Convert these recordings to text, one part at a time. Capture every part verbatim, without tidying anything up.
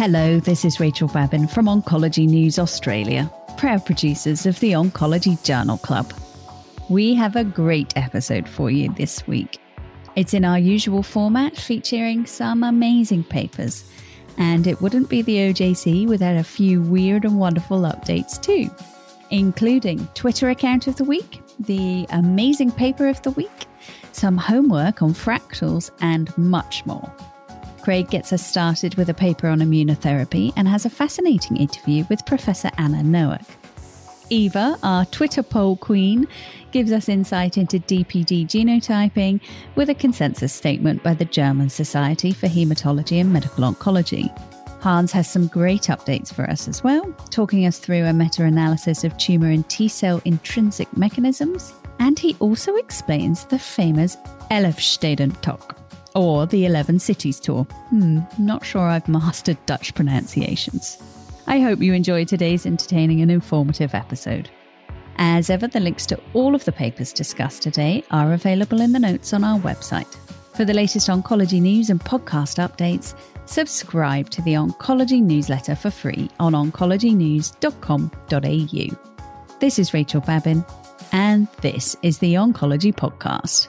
Hello, this is Rachel Babin from Oncology News Australia, proud producers of the Oncology Journal Club. We have a great episode for you this week. It's in our usual format, featuring some amazing papers. And it wouldn't be the O J C without a few weird and wonderful updates too, including Twitter account of the week, the amazing paper of the week, some homework on fractals, and much more. Craig gets us started with a paper on immunotherapy and has a fascinating interview with Professor Anna Nowak. Eva, our Twitter poll queen, gives us insight into D P D genotyping with a consensus statement by the German Society for Haematology and Medical Oncology. Hans has some great updates for us as well, talking us through a meta-analysis of tumour and T-cell intrinsic mechanisms, and he also explains the famous Elfstedentocht, or the Eleven Cities Tour. Hmm, not sure I've mastered Dutch pronunciations. I hope you enjoy today's entertaining and informative episode. As ever, the links to all of the papers discussed today are available in the notes on our website. For the latest oncology news and podcast updates, subscribe to the Oncology newsletter for free on oncology news dot com dot a u. This is Rachel Babin, and this is the Oncology Podcast.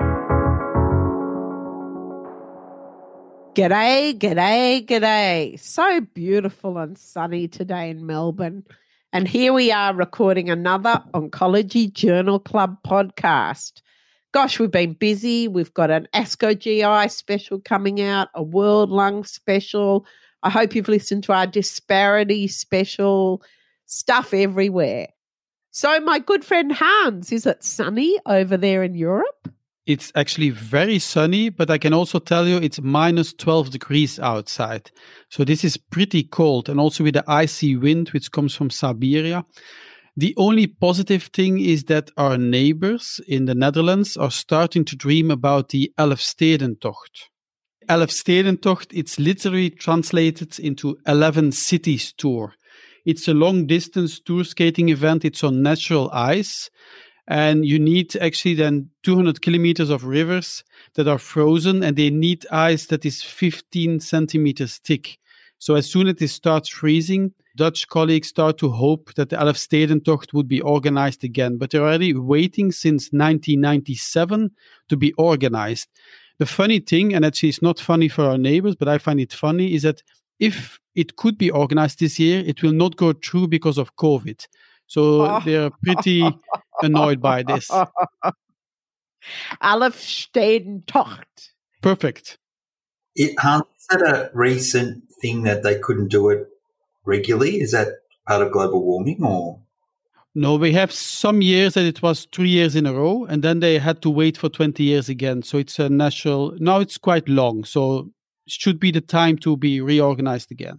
G'day, g'day, g'day. So beautiful and sunny today in Melbourne. And here we are recording another Oncology Journal Club podcast. Gosh, we've been busy. We've got an ASCO G I special coming out, a World Lung special. I hope you've listened to our Disparity special, stuff everywhere. So my good friend Hans, is it sunny over there in Europe? It's actually very sunny, but I can also tell you it's minus twelve degrees outside. So this is pretty cold, and also with the icy wind which comes from Siberia. The only positive thing is that our neighbors in the Netherlands are starting to dream about the Elfstedentocht. Elfstedentocht, it's literally translated into Eleven Cities Tour. It's a long-distance tour skating event. It's on natural ice. And you need actually then two hundred kilometers of rivers that are frozen, and they need ice that is fifteen centimeters thick. So as soon as it starts freezing, Dutch colleagues start to hope that the Elfstedentocht would be organized again. But they're already waiting since nineteen ninety-seven to be organized. The funny thing, and actually it's not funny for our neighbors, but I find it funny, is that if it could be organized this year, it will not go through because of COVID. So they're pretty annoyed by this. Elfstedentocht. Perfect. It, Hans, is that a recent thing that they couldn't do it regularly? Is that part of global warming, or? No, we have some years that it was three years in a row, and then they had to wait for twenty years again. So it's a national, now it's quite long. So it should be the time to be reorganized again.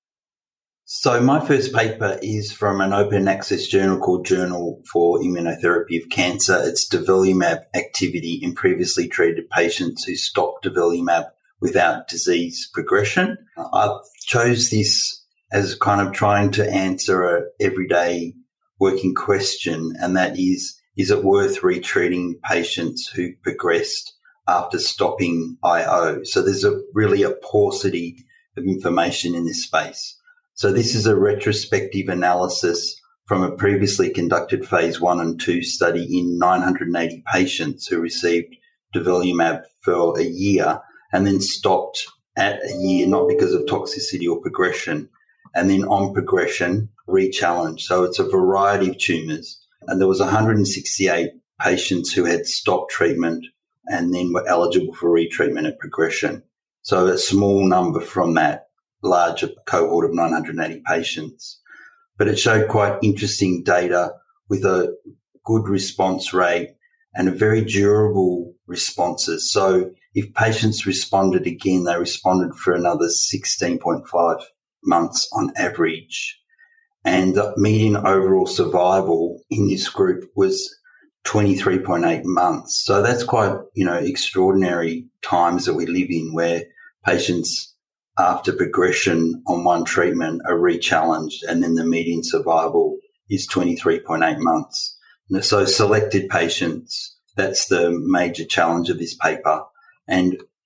So my first paper is from an open access journal called Journal for Immunotherapy of Cancer. It's durvalumab activity in previously treated patients who stopped durvalumab without disease progression. I chose this as kind of trying to answer a everyday working question, and that is, is it worth retreating patients who progressed after stopping I O? So there's a really a paucity of information in this space. So this is a retrospective analysis from a previously conducted phase one and two study in nine hundred eighty patients who received durvalumab for a year and then stopped at a year, not because of toxicity or progression, and then on progression, re-challenged. So it's a variety of tumours. And there was one hundred sixty-eight patients who had stopped treatment and then were eligible for retreatment at progression. So a small number from that larger cohort of nine hundred eighty patients. But it showed quite interesting data with a good response rate and a very durable responses. So if patients responded again, they responded for another sixteen point five months on average. And the median overall survival in this group was twenty-three point eight months. So that's quite, you know, extraordinary times that we live in, where patients after progression on one treatment are re-challenged, and then the median survival is twenty-three point eight months. So selected patients, that's the major challenge of this paper. And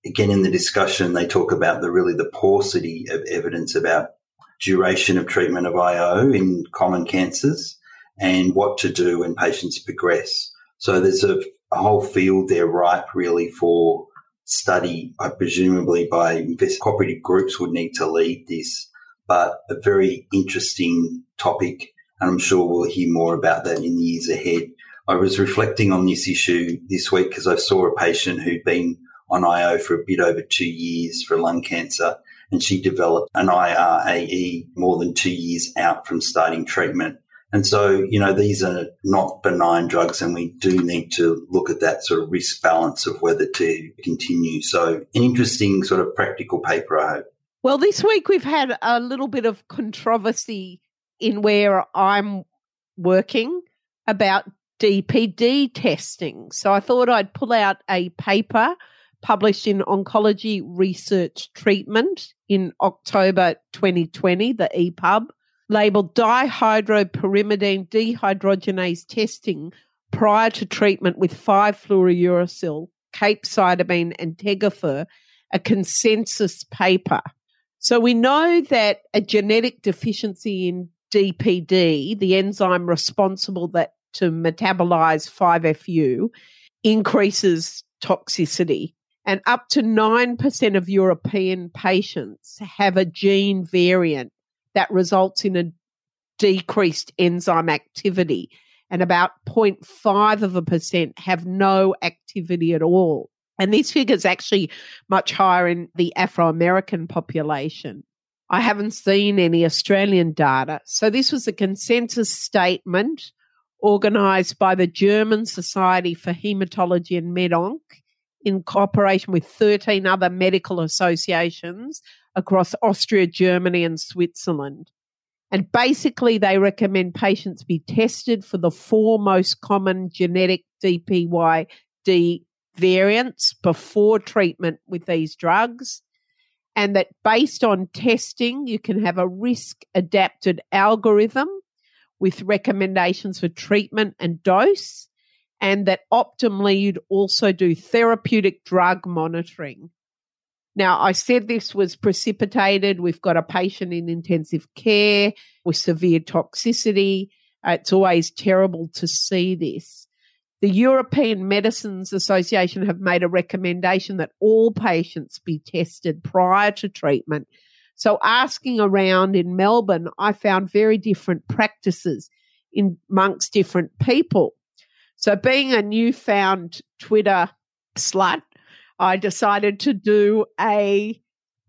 again, in the discussion, they talk about the really the paucity of evidence about duration of treatment of I O in common cancers and what to do when patients progress. So there's a, a whole field there ripe really for study. I presumably by cooperative groups would need to lead this, but a very interesting topic, and I'm sure we'll hear more about that in the years ahead. I was reflecting on this issue this week because I saw a patient who'd been on I O for a bit over two years for lung cancer, and she developed an I R A E more than two years out from starting treatment. And so, you know, these are not benign drugs, and we do need to look at that sort of risk balance of whether to continue. So an interesting sort of practical paper, I hope. Well, this week we've had a little bit of controversy in where I'm working about D P D testing. So I thought I'd pull out a paper published in Oncology Research Treatment in October twenty twenty, the E P U B, labelled Dihydropyrimidine Dehydrogenase Testing Prior to Treatment with five fluorouracil, capecitabine and Tegafur, a consensus paper. So we know that a genetic deficiency in D P D, the enzyme responsible that to metabolize five F U, increases toxicity. And up to nine percent of European patients have a gene variant that results in a decreased enzyme activity, and about zero point five of a percent have no activity at all. And this figure is actually much higher in the Afro-American population. I haven't seen any Australian data. So this was a consensus statement organised by the German Society for Haematology and MedOnc in cooperation with thirteen other medical associations across Austria, Germany and Switzerland. And basically they recommend patients be tested for the four most common genetic D P Y D variants before treatment with these drugs, and that based on testing you can have a risk-adapted algorithm with recommendations for treatment and dose, and that optimally you'd also do therapeutic drug monitoring. Now, I said this was precipitated. We've got a patient in intensive care with severe toxicity. Uh, it's always terrible to see this. The European Medicines Association have made a recommendation that all patients be tested prior to treatment. So asking around in Melbourne, I found very different practices in amongst different people. So being a newfound Twitter slut, I decided to do a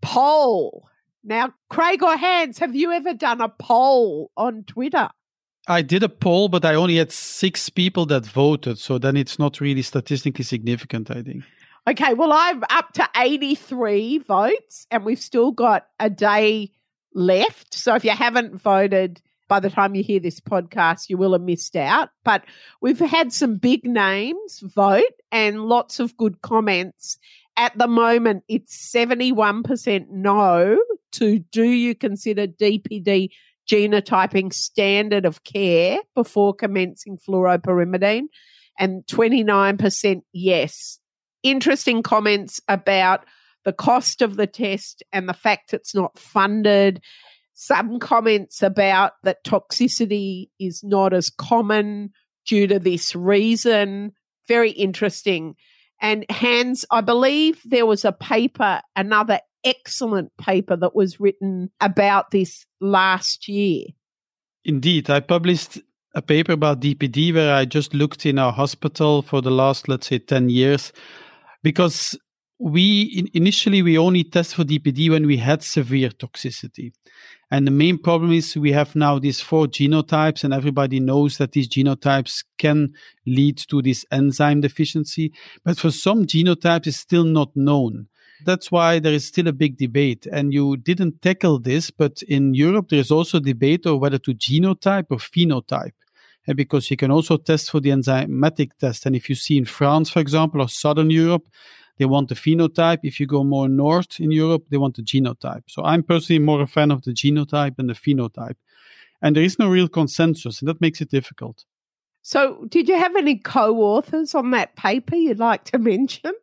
poll. Now, Craig or Hans, have you ever done a poll on Twitter? I did a poll, but I only had six people that voted. So then it's not really statistically significant, I think. Okay, well, I'm up to eighty-three votes and we've still got a day left. So if you haven't voted by the time you hear this podcast, you will have missed out. But we've had some big names vote and lots of good comments. At the moment, it's seventy-one percent no to do you consider D P D genotyping standard of care before commencing fluoropyrimidine, and twenty-nine percent yes. Interesting comments about the cost of the test and the fact it's not funded. Some comments about that toxicity is not as common due to this reason. Very interesting. And Hans, I believe there was a paper, another excellent paper that was written about this last year. Indeed, I published a paper about D P D where I just looked in our hospital for the last, let's say, ten years, because we in, initially we only test for D P D when we had severe toxicity. And the main problem is we have now these four genotypes, and everybody knows that these genotypes can lead to this enzyme deficiency. But for some genotypes, it's still not known. That's why there is still a big debate. And you didn't tackle this, but in Europe, there is also debate over whether to genotype or phenotype. And because you can also test for the enzymatic test. And if you see in France, for example, or Southern Europe, they want the phenotype. If you go more north in Europe, they want the genotype. So I'm personally more a fan of the genotype than the phenotype. And there is no real consensus, and that makes it difficult. So did you have any co-authors on that paper you'd like to mention?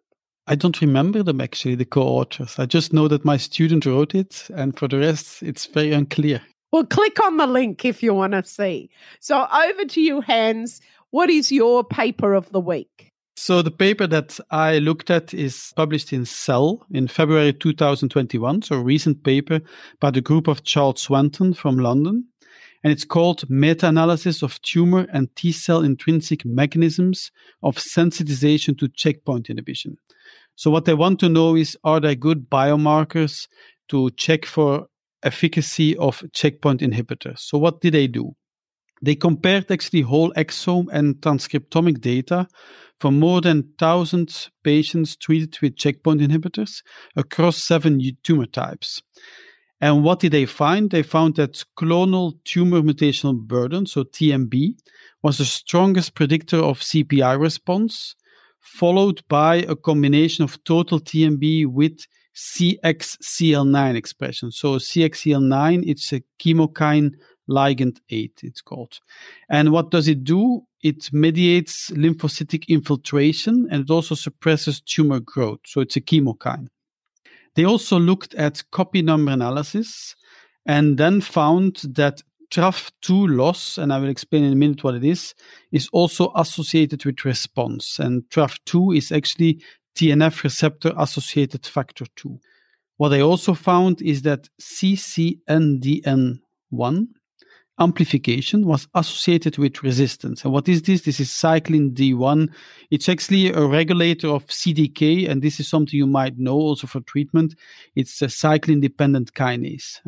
I don't remember them actually, the co-authors. I just know that my student wrote it, and for the rest, it's very unclear. Well, click on the link if you want to see. So over to you, Hans. What is your paper of the week? So the paper that I looked at is published in Cell in February two thousand twenty-one, so a recent paper by the group of Charles Swanton from London. And it's called Meta-analysis of Tumor and T-cell intrinsic mechanisms of sensitization to checkpoint inhibition. So what they want to know is, are there good biomarkers to check for efficacy of checkpoint inhibitors? So what did they do? They compared actually whole exome and transcriptomic data from more than one thousand patients treated with checkpoint inhibitors across seven tumor types. And what did they find? They found that clonal tumor mutational burden, so T M B, was the strongest predictor of C P I response, followed by a combination of total T M B with C X C L nine expression. So C X C L nine, it's a chemokine ligand eight, it's called. And what does it do? It mediates lymphocytic infiltration, and it also suppresses tumor growth. So it's a chemokine. They also looked at copy number analysis and then found that T R A F two loss, and I will explain in a minute what it is, is also associated with response. And T R A F two is actually T N F receptor associated factor two. What they also found is that C C N D N one amplification was associated with resistance. And what is this? This is cyclin D one. It's actually a regulator of C D K, and this is something you might know also for treatment. It's a cyclin-dependent kinase.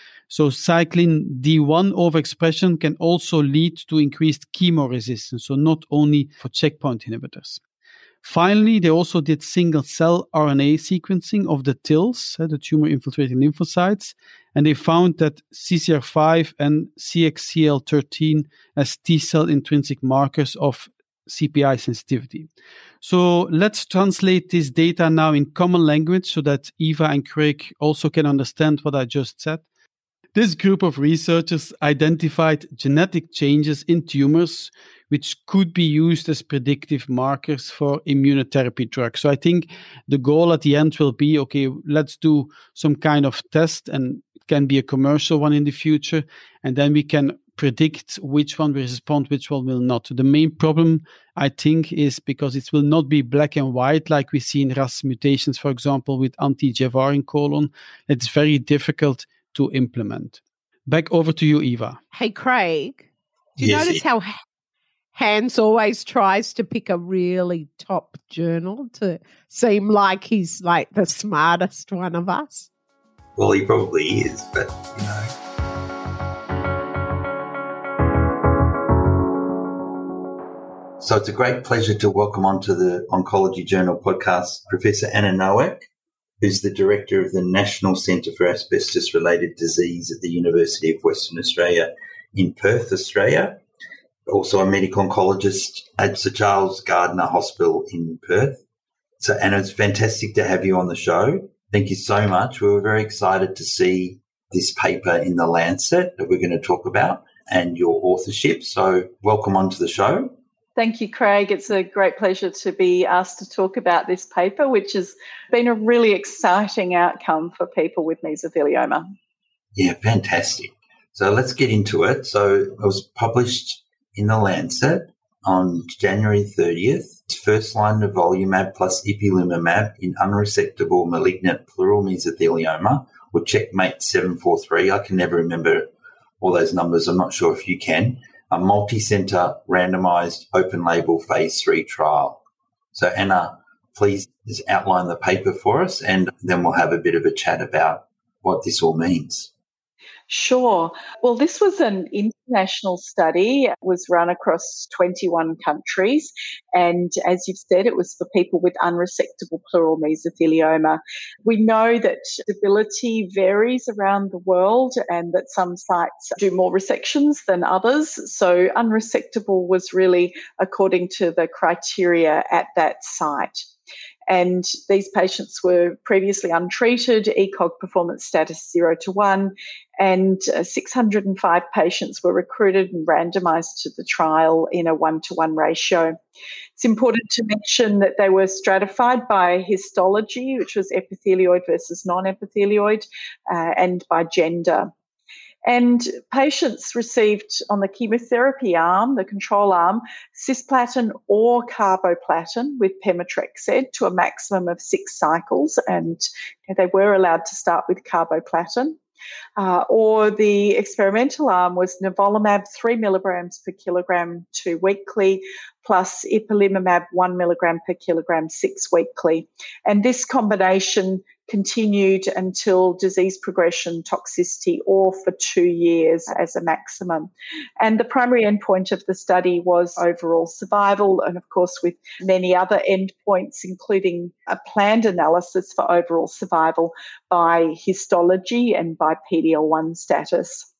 So cyclin D one overexpression can also lead to increased chemo resistance, so not only for checkpoint inhibitors. Finally, they also did single-cell R N A sequencing of the T I Ls, uh, the tumor-infiltrating lymphocytes, and they found that C C R five and C X C L thirteen as T-cell intrinsic markers of C P I sensitivity. So let's translate this data now in common language so that Eva and Craig also can understand what I just said. This group of researchers identified genetic changes in tumors which could be used as predictive markers for immunotherapy drugs. So I think the goal at the end will be, okay, let's do some kind of test, and it can be a commercial one in the future, and then we can predict which one will respond, which one will not. The main problem, I think, is because it will not be black and white like we see in R A S mutations, for example, with anti-G F R in colon. It's very difficult to implement. Back over to you, Eva. Hey, Craig, do you Yes. notice how Hans always tries to pick a really top journal to seem like he's like the smartest one of us? Well, he probably is, but, you know. So it's a great pleasure to welcome onto the Oncology Journal podcast Professor Anna Nowak, who's the Director of the National Centre for Asbestos-Related Disease at the University of Western Australia in Perth, Australia. Also a medical oncologist at Sir Charles Gardner Hospital in Perth. So, Anna, it's fantastic to have you on the show. Thank you so much. We were very excited to see this paper in The Lancet that we're going to talk about and your authorship. So welcome onto the show. Thank you, Craig. It's a great pleasure to be asked to talk about this paper, which has been a really exciting outcome for people with mesothelioma. Yeah, fantastic. So let's get into it. So it was published in The Lancet on January thirtieth. It's first-line nivolumab plus ipilimumab in unresectable malignant pleural mesothelioma, or CheckMate seven four three. I can never remember all those numbers. I'm not sure if you can. A multi-centre randomised open-label phase three trial. So, Anna, please just outline the paper for us, and then we'll have a bit of a chat about what this all means. Sure. Well, this was an international study. It was run across twenty-one countries. And as you've said, it was for people with unresectable pleural mesothelioma. We know that stability varies around the world and that some sites do more resections than others. So unresectable was really according to the criteria at that site. And these patients were previously untreated, E C O G performance status zero to one, and uh, six hundred five patients were recruited and randomised to the trial in a one-to-one ratio. It's important to mention that they were stratified by histology, which was epithelioid versus non-epithelioid, uh, and by gender. And patients received on the chemotherapy arm, the control arm, cisplatin or carboplatin with pemetrexed to a maximum of six cycles, and they were allowed to start with carboplatin. Uh, or the experimental arm was nivolumab three milligrams per kilogram two weekly, plus ipilimumab one milligram per kilogram six weekly. And this combination continued until disease progression, toxicity, or for two years as a maximum. And the primary endpoint of the study was overall survival, and of course with many other endpoints, including a planned analysis for overall survival by histology and by P D L one status.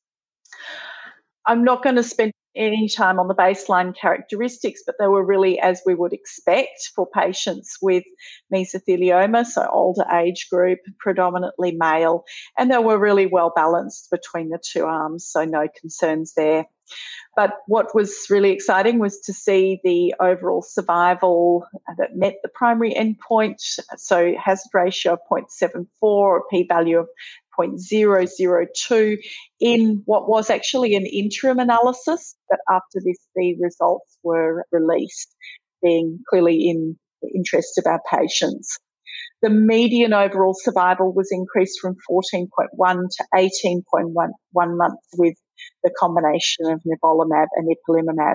I'm not going to spend any time on the baseline characteristics, but they were really as we would expect for patients with mesothelioma, so older age group, predominantly male, and they were really well balanced between the two arms, so no concerns there. But what was really exciting was to see the overall survival that met the primary endpoint, so hazard ratio of zero point seven four, or p-value of zero point zero zero two in what was actually an interim analysis, but after this the results were released, being clearly in the interest of our patients. The median overall survival was increased from fourteen point one to eighteen point one months with the combination of nivolumab and ipilimumab.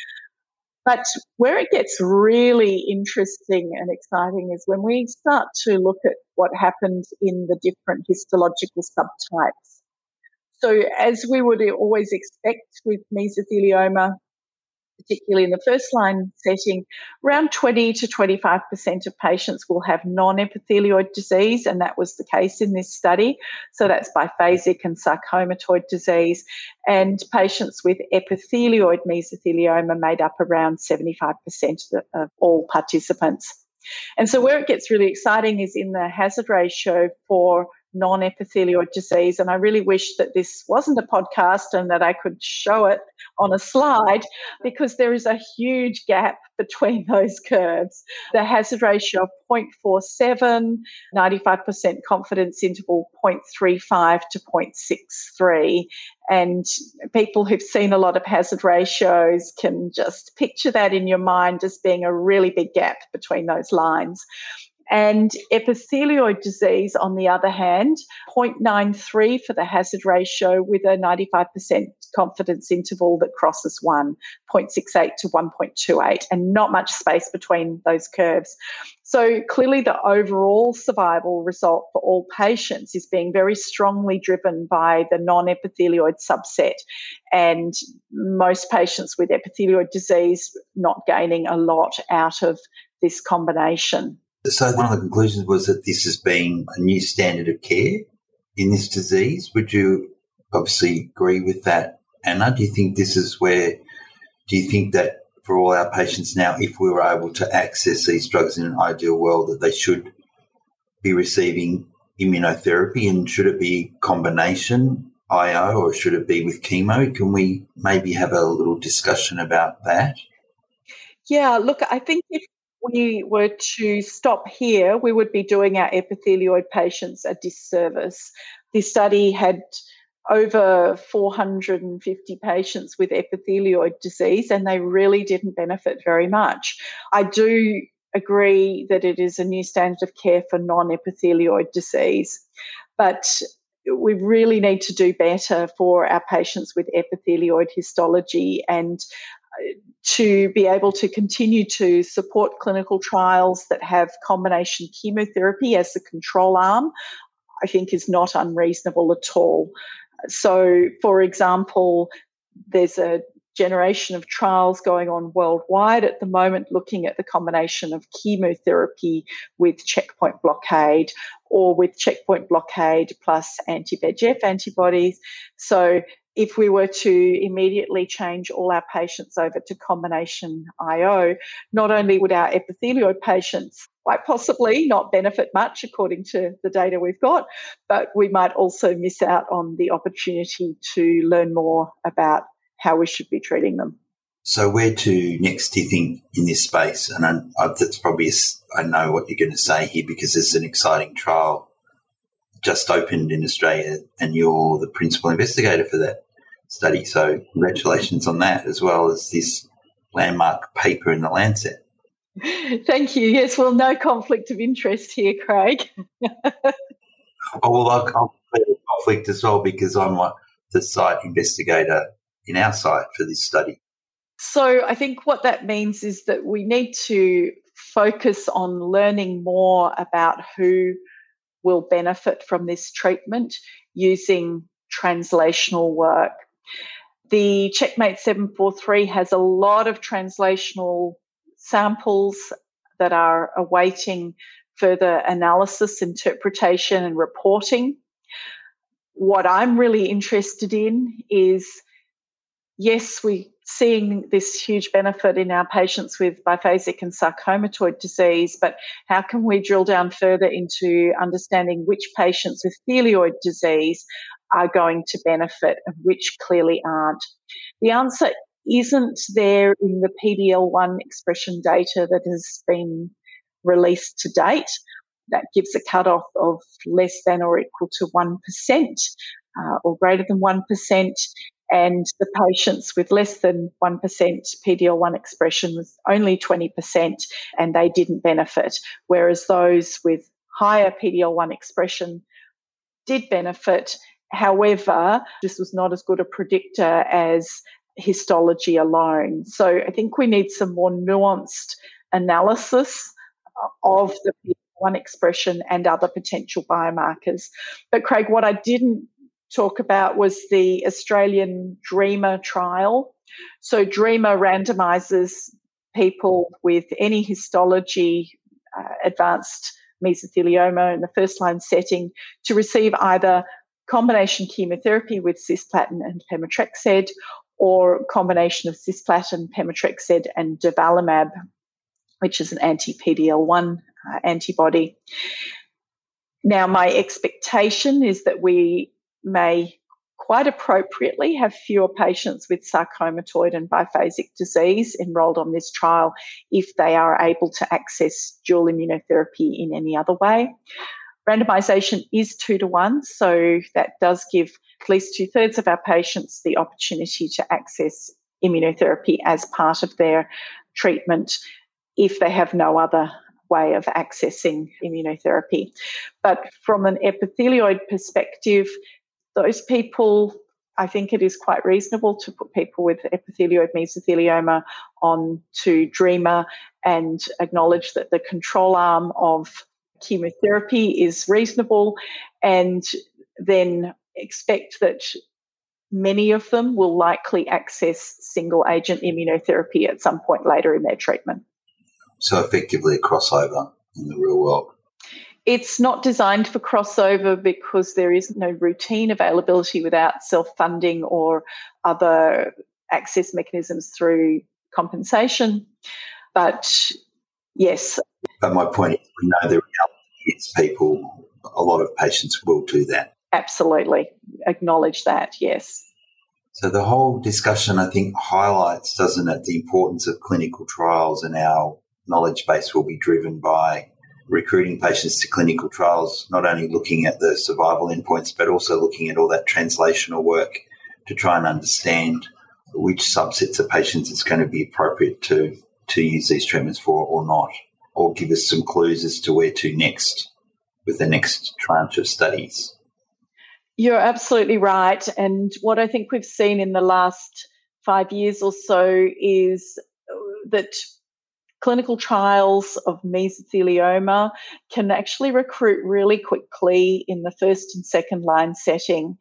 But where it gets really interesting and exciting is when we start to look at what happened in the different histological subtypes. So as we would always expect with mesothelioma, particularly in the first-line setting, around twenty to twenty-five percent of patients will have non-epithelioid disease, and that was the case in this study. So that's biphasic and sarcomatoid disease. And patients with epithelioid mesothelioma made up around seventy-five percent of all participants. And so where it gets really exciting is in the hazard ratio for non-epithelioid disease, and I really wish that this wasn't a podcast and that I could show it on a slide, because there is a huge gap between those curves. The hazard ratio of zero point four seven, ninety-five percent confidence interval zero point three five to zero point six three, and people who've seen a lot of hazard ratios can just picture that in your mind as being a really big gap between those lines. And epithelioid disease, on the other hand, zero point nine three for the hazard ratio with a ninety-five percent confidence interval that crosses one, zero point six eight to one point two eight, and not much space between those curves. So clearly the overall survival result for all patients is being very strongly driven by the non-epithelioid subset, and most patients with epithelioid disease not gaining a lot out of this combination. So one of the conclusions was that this has been a new standard of care in this disease. Would you obviously agree with that, Anna? Do you think this is where, do you think that for all our patients now, if we were able to access these drugs in an ideal world, that they should be receiving immunotherapy, and should it be combination I O or should it be with chemo? Can we maybe have a little discussion about that? Yeah, look, I think if we were to stop here, we would be doing our epithelioid patients a disservice. This study had over four hundred fifty patients with epithelioid disease, and they really didn't benefit very much. I do agree that it is a new standard of care for non-epithelioid disease, but we really need to do better for our patients with epithelioid histology, and to be able to continue to support clinical trials that have combination chemotherapy as the control arm, I think is not unreasonable at all. So, for example, there's a generation of trials going on worldwide at the moment looking at the combination of chemotherapy with checkpoint blockade, or with checkpoint blockade plus anti-V E G F antibodies. So if we were to immediately change all our patients over to combination I O, not only would our epithelioid patients quite possibly not benefit much according to the data we've got, but we might also miss out on the opportunity to learn more about how we should be treating them. So where to next, do you think, in this space? And I, I, that's probably, a, I know what you're going to say here because it's an exciting trial just opened in Australia and you're the principal investigator for that study. So congratulations on that, as well as this landmark paper in the Lancet. Thank you. Yes, well, no conflict of interest here, Craig. Oh, well, I'll, I'll play the conflict as well because I'm like the site investigator in our site for this study. So I think what that means is that we need to focus on learning more about who will benefit from this treatment using translational work. The Checkmate seven forty-three has a lot of translational samples that are awaiting further analysis, interpretation, and reporting. What I'm really interested in is, yes, we're seeing this huge benefit in our patients with biphasic and sarcomatoid disease, but how can we drill down further into understanding which patients with thelioid disease are going to benefit and which clearly aren't? The answer isn't there in the P D L one expression data that has been released to date. That gives a cutoff of less than or equal to one percent uh, or greater than one percent. And the patients with less than one percent P D L one expression was only twenty percent and they didn't benefit, whereas those with higher P D L one expression did benefit. However, this was not as good a predictor as histology alone. So I think we need some more nuanced analysis of the P D L one expression and other potential biomarkers. But Craig, what I didn't talk about was the Australian DREAMER trial. So DREAMER randomises people with any histology, uh, advanced mesothelioma in the first line setting to receive either combination chemotherapy with cisplatin and pemetrexed or combination of cisplatin, pemetrexed and durvalumab, which is an anti-P D L one uh, antibody. Now, my expectation is that we may quite appropriately have fewer patients with sarcomatoid and biphasic disease enrolled on this trial if they are able to access dual immunotherapy in any other way. Randomisation is two to one, so that does give at least two-thirds of our patients the opportunity to access immunotherapy as part of their treatment if they have no other way of accessing immunotherapy. But from an epithelioid perspective, those people, I think it is quite reasonable to put people with epithelioid mesothelioma on to DREAMER and acknowledge that the control arm of chemotherapy is reasonable, and then expect that many of them will likely access single agent immunotherapy at some point later in their treatment. So effectively a crossover in the real world. It's not designed for crossover because there is no routine availability without self-funding or other access mechanisms through compensation. But yes. But my point is, we know the reality is people, a lot of patients will do that. Absolutely. Acknowledge that, yes. So the whole discussion, I think, highlights, doesn't it, the importance of clinical trials, and our knowledge base will be driven by recruiting patients to clinical trials, not only looking at the survival endpoints, but also looking at all that translational work to try and understand which subsets of patients it's going to be appropriate to, to use these treatments for or not, or give us some clues as to where to next with the next tranche of studies. You're absolutely right. And what I think we've seen in the last five years or so is that clinical trials of mesothelioma can actually recruit really quickly in the first and second line setting.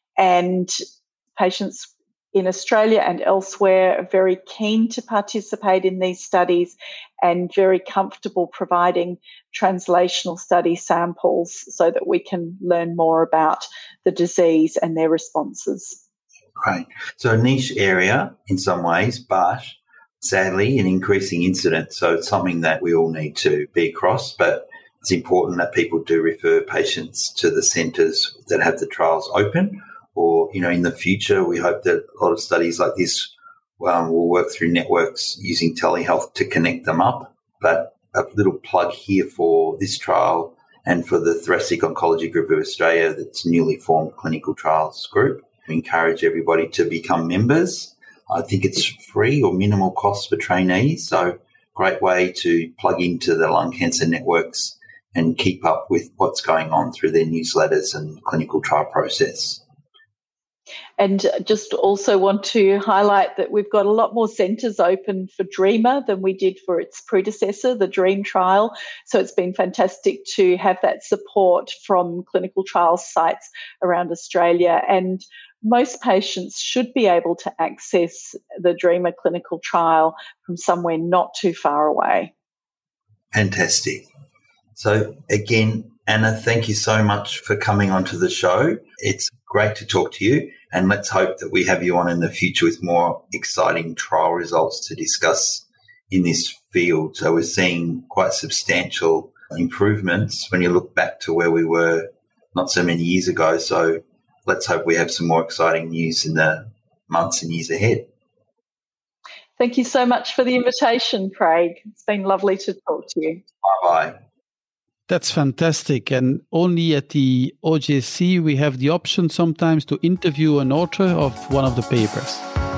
And patients in Australia and elsewhere are very keen to participate in these studies and very comfortable providing translational study samples so that we can learn more about the disease and their responses. Great. So a niche area in some ways, but sadly an increasing incidence. So it's something that we all need to be across, but it's important that people do refer patients to the centres that have the trials open. Or, you know, in the future, we hope that a lot of studies like this Um, we'll work through networks using telehealth to connect them up. But a little plug here for this trial and for the Thoracic Oncology Group of Australia, that's newly formed clinical trials group. We encourage everybody to become members. I think it's free or minimal cost for trainees, so great way to plug into the lung cancer networks and keep up with what's going on through their newsletters and clinical trial process. And just also want to highlight that we've got a lot more centres open for DREAMer than we did for its predecessor, the DREAM trial. So it's been fantastic to have that support from clinical trial sites around Australia. And most patients should be able to access the DREAMer clinical trial from somewhere not too far away. Fantastic. So again, Anna, thank you so much for coming onto the show. It's great to talk to you, and let's hope that we have you on in the future with more exciting trial results to discuss in this field. So we're seeing quite substantial improvements when you look back to where we were not so many years ago. So let's hope we have some more exciting news in the months and years ahead. Thank you so much for the invitation, Craig. It's been lovely to talk to you. Bye-bye. That's fantastic. And only at the O J C we have the option sometimes to interview an author of one of the papers.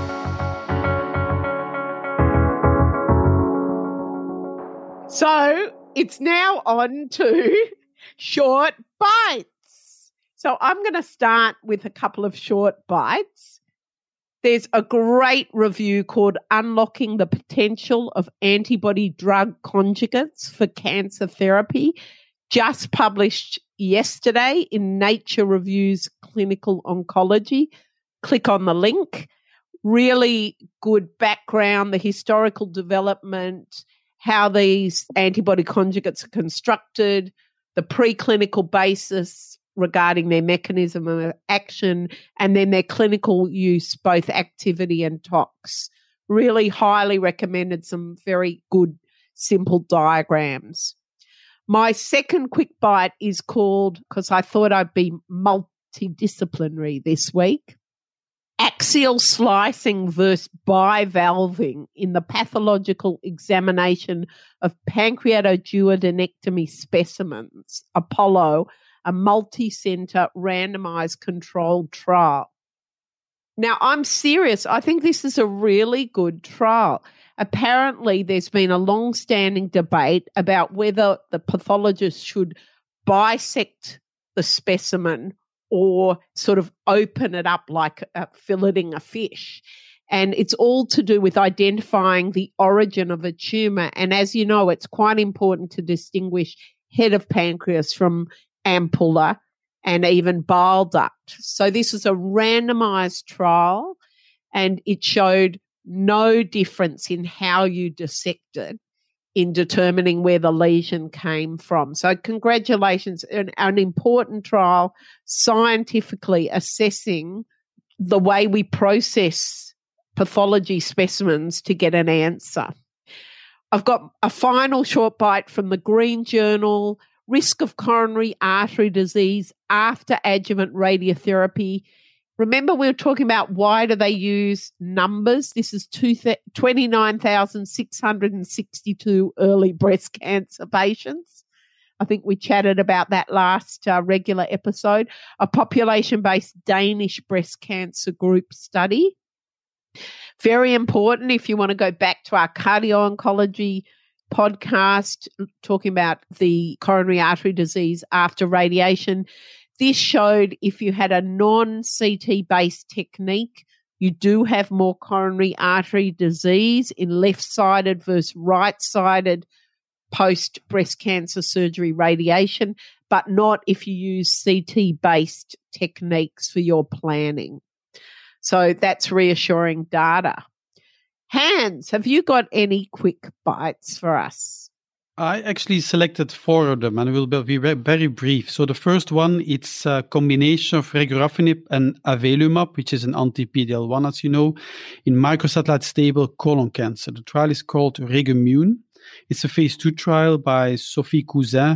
So it's now on to short bites. So I'm going to start with a couple of short bites. There's a great review called Unlocking the Potential of Antibody Drug Conjugates for Cancer Therapy, just published yesterday in Nature Reviews Clinical Oncology. Click on the link. Really good background, the historical development, how these antibody conjugates are constructed, the preclinical basis regarding their mechanism of action, and then their clinical use, both activity and tox. Really highly recommended, some very good, simple diagrams. My second quick bite is called, because I thought I'd be multidisciplinary this week, Axial Slicing versus Bivalving in the Pathological Examination of Pancreatoduodenectomy Specimens, Apollo, a multi-center randomized controlled trial. Now, I'm serious. I think this is a really good trial. Apparently, there's been a long-standing debate about whether the pathologist should bisect the specimen or sort of open it up like uh, filleting a fish. And it's all to do with identifying the origin of a tumor. And as you know, it's quite important to distinguish head of pancreas from ampulla and even bile duct. So this is a randomized trial, and it showed no difference in how you dissected in determining where the lesion came from. So congratulations, an, an important trial scientifically assessing the way we process pathology specimens to get an answer. I've got a final short bite from the Green Journal, Risk of Coronary Artery Disease After Adjuvant Radiotherapy. Remember, we were talking about why do they use numbers? This is twenty-nine thousand six hundred sixty-two early breast cancer patients. I think we chatted about that last uh, regular episode. A population-based Danish breast cancer group study. Very important if you want to go back to our cardio-oncology podcast talking about the coronary artery disease after radiation. This showed if you had a non-C T-based technique, you do have more coronary artery disease in left-sided versus right-sided post-breast cancer surgery radiation, but not if you use C T-based techniques for your planning. So that's reassuring data. Hans, have you got any quick bites for us? I actually selected four of them, and we'll be very brief. So the first one, it's a combination of regorafenib and avelumab, which is an anti-P D L one, as you know, in microsatellite stable colon cancer. The trial is called REGOMUNE. It's a phase two trial by Sophie Cousin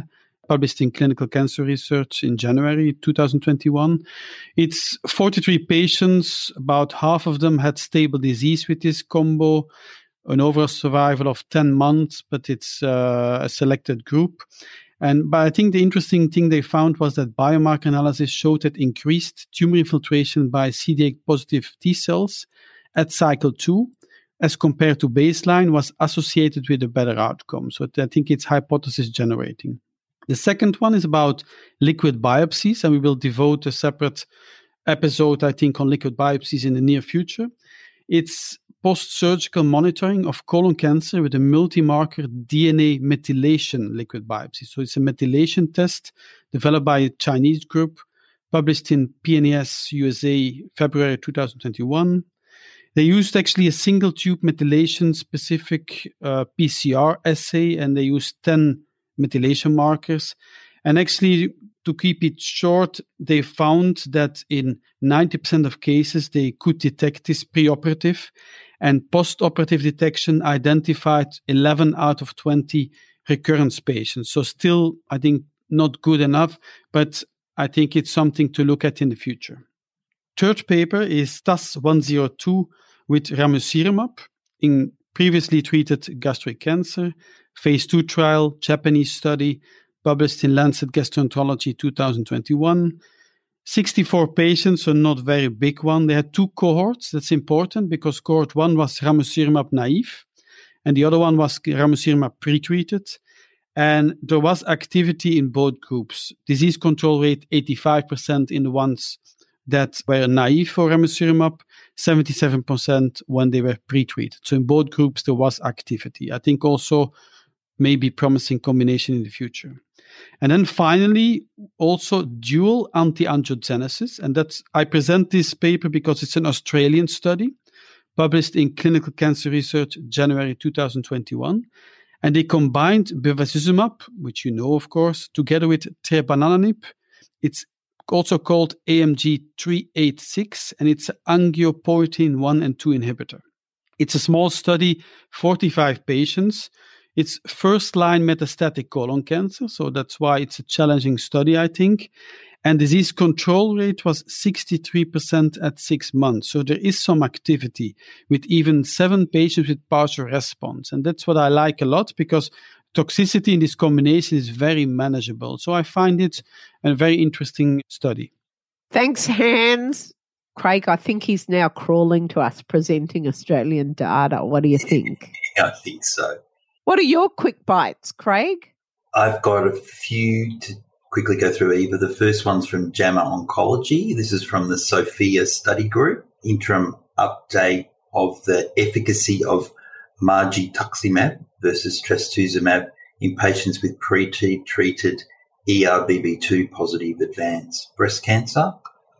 published in Clinical Cancer Research in January twenty twenty-one. It's forty-three patients, about half of them had stable disease with this combo, an overall survival of ten months, but it's uh, a selected group. And but I think the interesting thing they found was that biomarker analysis showed that increased tumor infiltration by C D eight positive T cells at cycle two, as compared to baseline, was associated with a better outcome. So I think it's hypothesis generating. The second one is about liquid biopsies, and we will devote a separate episode, I think, on liquid biopsies in the near future. It's post-surgical monitoring of colon cancer with a multi-marker D N A methylation liquid biopsy. So it's a methylation test developed by a Chinese group, published in P N A S U S A February twenty twenty-one. They used actually a single tube methylation specific uh, P C R assay, and they used ten methylation markers. And actually, to keep it short, they found that in ninety percent of cases, they could detect this preoperative, and post-operative detection identified eleven out of twenty recurrence patients. So still, I think, not good enough, but I think it's something to look at in the future. Third paper is T A S one oh two with ramucirumab in previously treated gastric cancer, phase two trial, Japanese study, published in Lancet Gastroenterology twenty twenty-one. sixty-four patients, so not very big one. They had two cohorts. That's important because cohort one was ramucirumab naive, and the other one was ramucirumab pre-treated. And there was activity in both groups. Disease control rate eighty-five percent in the ones that were naive for ramucirumab, seventy-seven percent when they were pre-treated. So in both groups, there was activity. I think also maybe promising combination in the future. And then finally, also dual anti-angiogenesis. And that's, I present this paper because it's an Australian study published in Clinical Cancer Research, January twenty twenty-one. And they combined bevacizumab, which you know, of course, together with trebananib. It's also called A M G three eighty-six, and it's an angiopoietin one and two inhibitor. It's a small study, forty-five patients. It's first-line metastatic colon cancer, so that's why it's a challenging study, I think. And disease control rate was sixty-three percent at six months. So there is some activity with even seven patients with partial response. And that's what I like a lot because toxicity in this combination is very manageable. So I find it a very interesting study. Thanks, Hans. Craig, I think he's now crawling to us presenting Australian data. What do you think? I think so. What are your quick bites, Craig? I've got a few to quickly go through. Eva, the first one's from JAMA Oncology. This is from the SOPHIA study group. Interim update of the efficacy of margetuximab versus trastuzumab in patients with pre-treated E R B B two positive advanced breast cancer.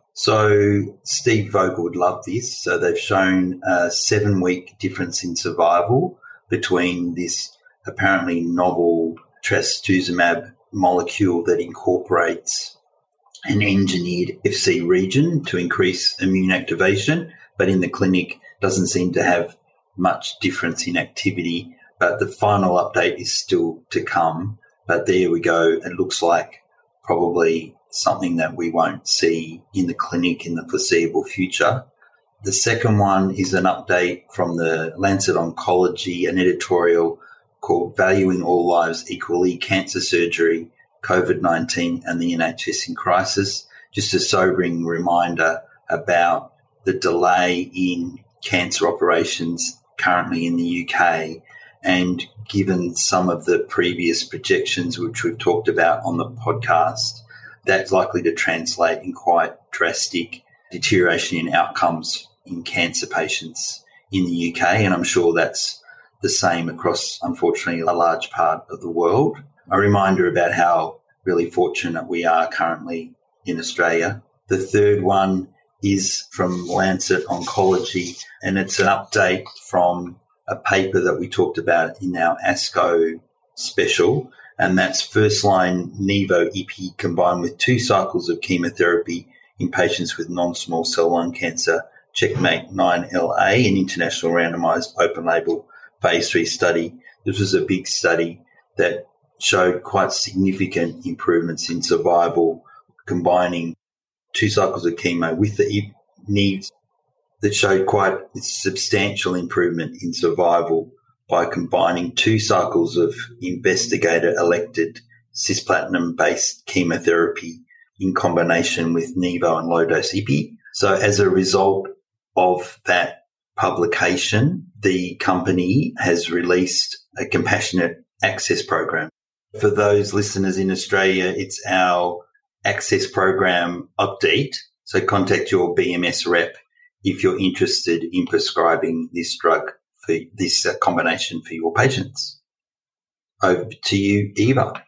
So Steve Vogel would love this. So they've shown a seven-week difference in survival between this apparently novel trastuzumab molecule that incorporates an engineered F C region to increase immune activation, but in the clinic doesn't seem to have much difference in activity. But the final update is still to come. But there we go. It looks like probably something that we won't see in the clinic in the foreseeable future. The second one is an update from the Lancet Oncology, an editorial called Valuing All Lives Equally, Cancer Surgery, COVID nineteen and the N H S in Crisis. Just a sobering reminder about the delay in cancer operations currently in the U K, and given some of the previous projections which we've talked about on the podcast, that's likely to translate in quite drastic deterioration in outcomes in cancer patients in the U K, and I'm sure that's the same across, unfortunately, a large part of the world. A reminder about how really fortunate we are currently in Australia. The third one is from Lancet Oncology, and it's an update from a paper that we talked about in our ASCO special, and that's first-line Nivo-Ipi combined with two cycles of chemotherapy in patients with non-small cell lung cancer, CheckMate nine L A, an international randomized open-label phase three study. This was a big study that showed quite significant improvements in survival, combining two cycles of chemo with the needs that showed quite substantial improvement in survival by combining two cycles of investigator-elected cisplatin-based chemotherapy in combination with Nivo and low-dose Ipi. So as a result of that publication, the company has released a compassionate access program. For those listeners in Australia, it's our access program update. So contact your B M S rep if you're interested in prescribing this drug for this uh, combination for your patients. Over to you, Eva.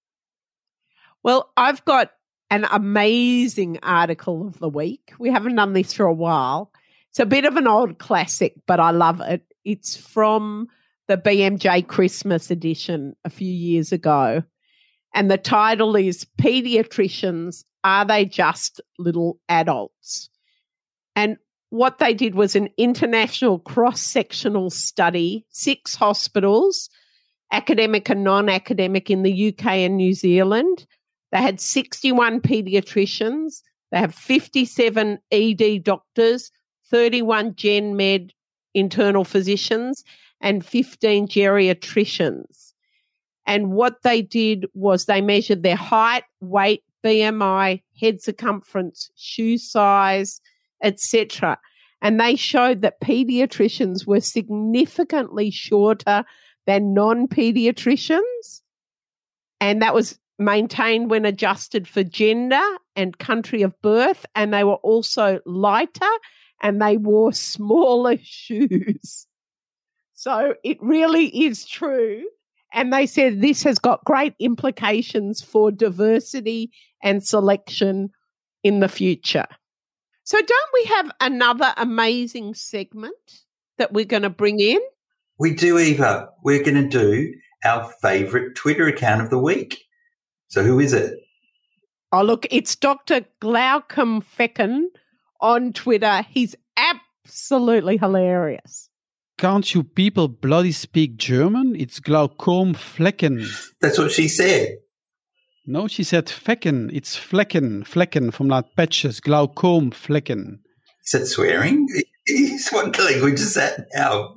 Well, I've got an amazing article of the week. We haven't done this for a while. It's a bit of an old classic, but I love it. It's from the B M J Christmas edition a few years ago. And the title is Pediatricians, Are They Just Little Adults? And what they did was an international cross-sectional study, six hospitals, academic and non-academic in the U K and New Zealand. They had sixty-one paediatricians. They have fifty-seven E D doctors, thirty-one gen med internal physicians, and fifteen geriatricians. And what they did was they measured their height, weight, B M I, head circumference, shoe size, et cetera. And they showed that paediatricians were significantly shorter than non-paediatricians. And that was maintained when adjusted for gender and country of birth. And they were also lighter and they wore smaller shoes. So it really is true. And they said this has got great implications for diversity and selection in the future. So don't we have another amazing segment that we're going to bring in? We do, Eva. We're going to do our favourite Twitter account of the week. So who is it? Oh, look, it's Doctor Glaucom Flecken on Twitter. He's absolutely hilarious. Can't you people bloody speak German? It's Glaucom Flecken. That's what she said. No, she said Flecken. It's Flecken. Flecken from that patches. Glaucom Flecken. Is that swearing? What language is that now?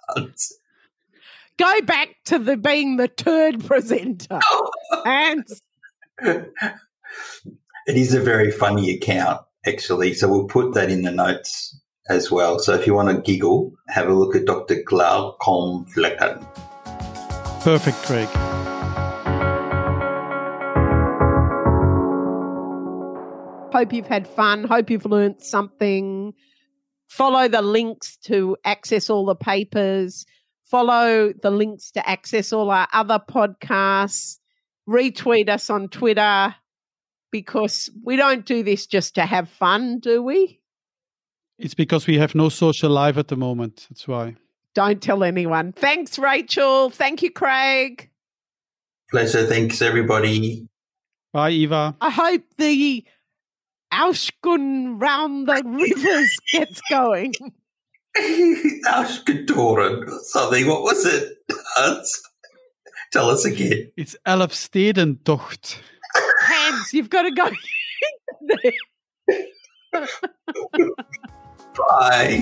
Go back to the being the turd presenter. And it is a very funny account, actually. So we'll put that in the notes as well. So if you want to giggle, have a look at Doctor Glaucom Flecken. Perfect, Craig. Hope you've had fun. Hope you've learnt something. Follow the links to access all the papers. Follow the links to access all our other podcasts. Retweet us on Twitter because we don't do this just to have fun, do we? It's because we have no social life at the moment. That's why. Don't tell anyone. Thanks, Rachel. Thank you, Craig. Pleasure. Thanks, everybody. Bye, Eva. I hope the Auskun round the rivers gets going. Auskatoren or something. What was it? Hans? Tell us again. It's Elfstedentocht. Hans, you've got to go. Bye.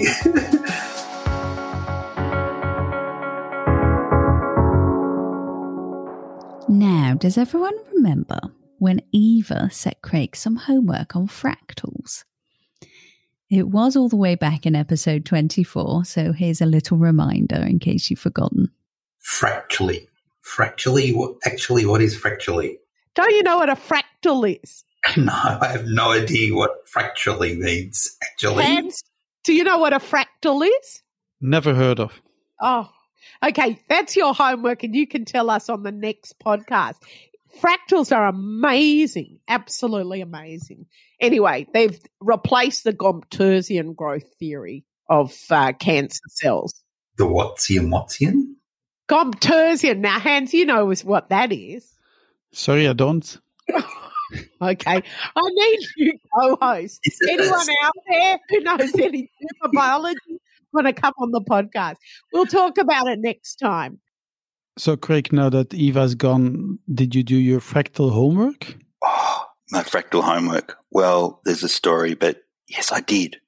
Now, does everyone remember when Eva set Craig some homework on fractals? It was all the way back in episode twenty-four, so here's a little reminder in case you've forgotten. Fractally. Fractally? What, actually, what is fractally? Don't you know what a fractal is? No, I have no idea what fractally means, actually. Hans, do you know what a fractal is? Never heard of. Oh, okay. That's your homework and you can tell us on the next podcast. Fractals are amazing, absolutely amazing. Anyway, they've replaced the Gomptersian growth theory of uh, cancer cells. The Wattsian Wattsian? Gomptersian. Now, Hans, you know what that is. Sorry, I don't. Okay. I need you co-host. Anyone out there who knows any super biology want to come on the podcast? We'll talk about it next time. So, Craig, now that Eva's gone, did you do your fractal homework? Oh, my fractal homework. Well, there's a story, but yes, I did.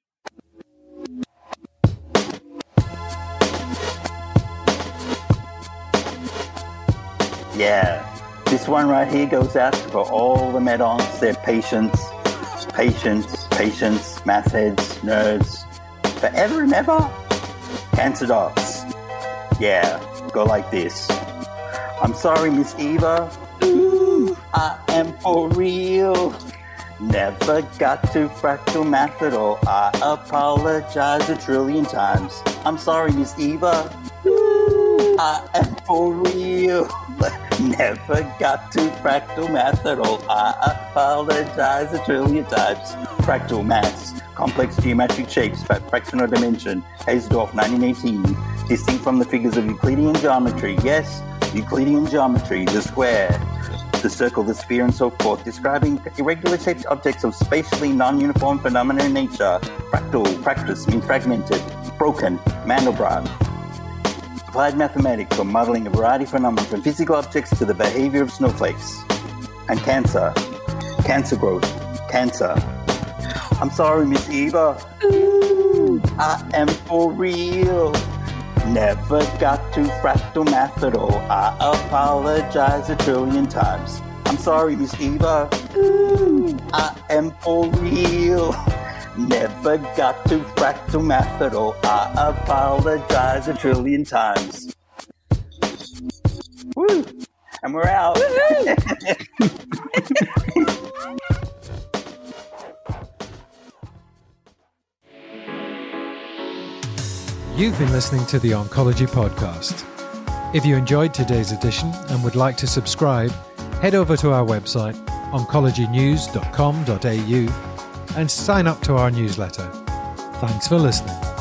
Yeah, this one right here goes out for all the med-ons, their patients, patients, patients, math heads, nerds, forever and ever, cancer docs. Yeah, go like this. I'm sorry, Miss Eva. Ooh, I am for real. Never got to fractal math at all. I apologize a trillion times. I'm sorry, Miss Eva. Ooh, I am for real. Never got to fractal math at all. I apologize a trillion times. Fractal maths, complex geometric shapes, fractional dimension, Haseldorff, nineteen eighteen. Distinct from the figures of Euclidean geometry. Yes, Euclidean geometry, the square, the circle, the sphere, and so forth, describing irregular shaped objects of spatially non-uniform phenomena in nature. Fractal, practice means fragmented, broken, Mandelbrot. Applied mathematics for modeling a variety of phenomena from physical objects to the behavior of snowflakes. And cancer, cancer growth, cancer. I'm sorry, Miss Eva. Ooh, I am for real. Never got to fractal math at all. I apologize a trillion times. I'm sorry, Miss Eva. Ooh, I am for real. Never got to fractal math at all. I apologize a trillion times. Woo! And we're out. You've been listening to the Oncology Podcast. If you enjoyed today's edition and would like to subscribe, head over to our website, oncology news dot com dot a u, and sign up to our newsletter. Thanks for listening.